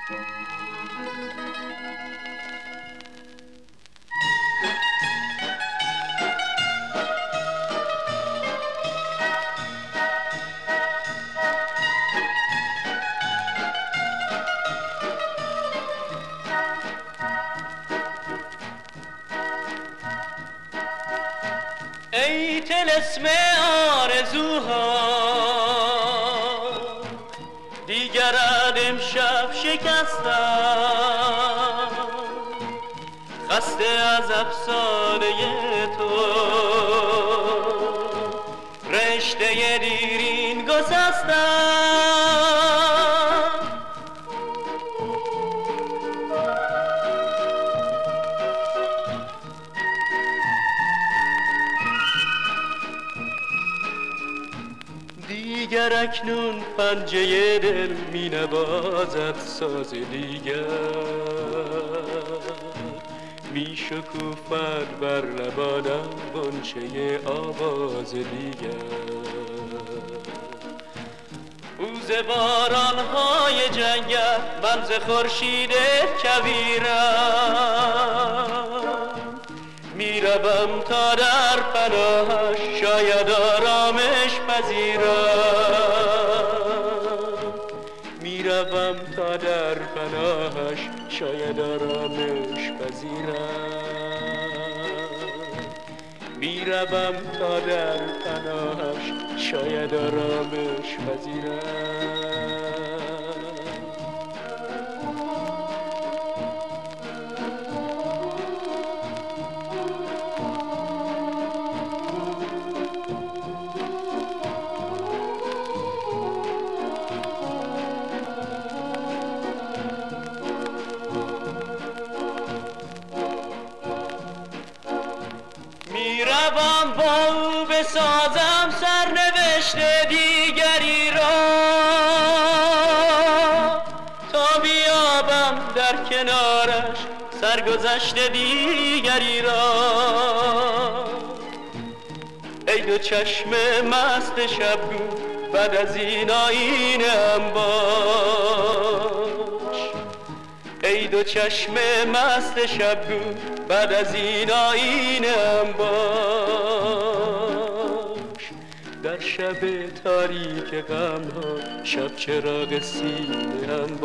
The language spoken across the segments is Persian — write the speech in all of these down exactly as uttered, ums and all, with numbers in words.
ای طلسم آرزوها دیگرت امشب شکستم، خسته از افسانه تو رشته دیرین گسستم. دیگر اکنون پنجه دل می نوازد ساز دیگر، می شکوفد بر لبانم غنچه آواز دیگر. روز بارانهای جنگل من ز خورشید کویرم، می روم تا در پناهش شاید آرامش پذیرم، می روم تا در پناهش شاید آرامش پذیرم، می روم تا در پناهش شاید آرامش پذیرم. میروم با او بسازم سرنوشت دیگری را، تا بیابم در کنارش سرگذشت دیگری را. ای دو چشم مست شبگو بعد از این آیینه‌ام باش، ای دو چشم مست شبگو بعد از این آیینه‌ام باش. در شب تاریک غم‌ها شب چراغ سینه‌ام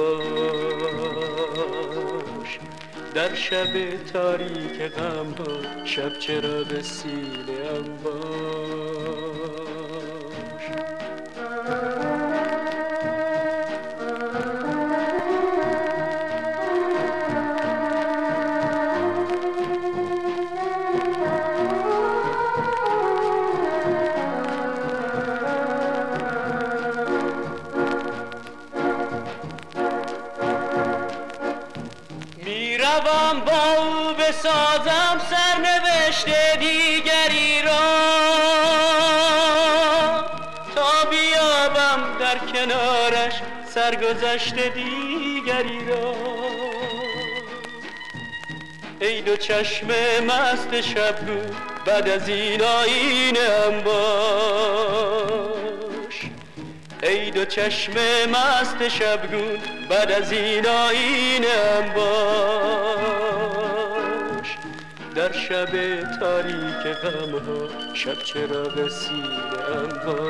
باش، در شب تاریک غم‌ها شب چراغ سینه‌ام باش. میروم با او بسازم سرنوشت دیگری را، تا بیابم در کنارش سرگذشت دیگری را. ای دو چشم مست شبگو بعد از این آیینه‌ام باش، ای دو چشم مست شبگون بعد از این آیینه‌ام باش. در شب تاریک غم‌ها شب چراغ سینه‌ام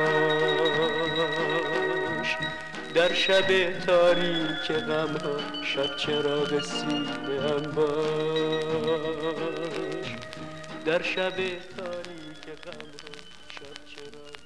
باش، در شب تاریک غم‌ها شب چراغ سینه‌ام باش، در شب تاریک غم‌ها شب چراغ